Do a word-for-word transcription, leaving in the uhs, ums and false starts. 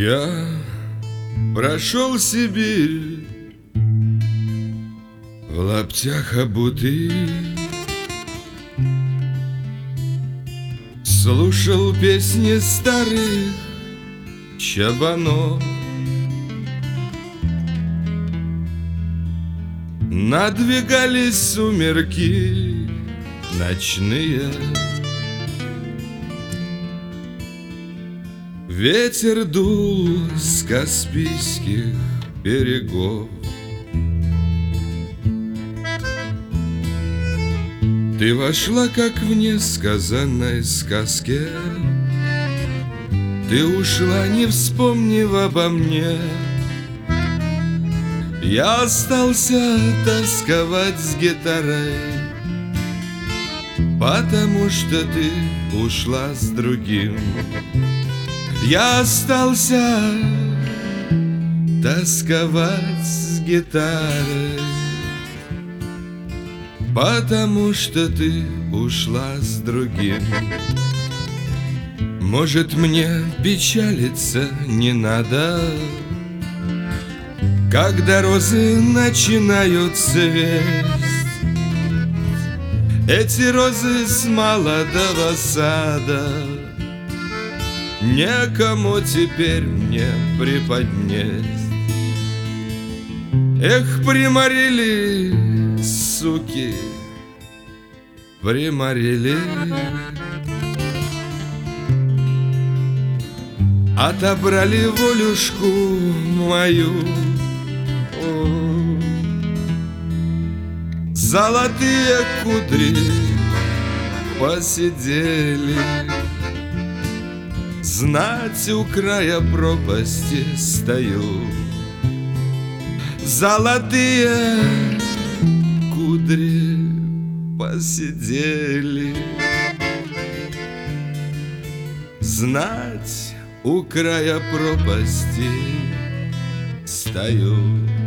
Я прошел Сибирь в лаптях обутый, слушал песни старых чабанов. Надвигались сумерки ночные, ветер дул с Каспийских берегов. Ты вошла, как в несказанной сказке, ты ушла, не вспомнив обо мне. Я остался тосковать с гитарой, потому что ты ушла с другим. Я остался тосковать с гитарой, потому что ты ушла с другим. Может, мне печалиться не надо, когда розы начинают цвесть. Эти розы с молодого сада некому теперь мне преподнесть. Эх, приморили, суки, приморили, отобрали волюшку мою. Золотые кудри посидели, знать, у края пропасти стою. Золотые кудри посидели, знать, у края пропасти стою.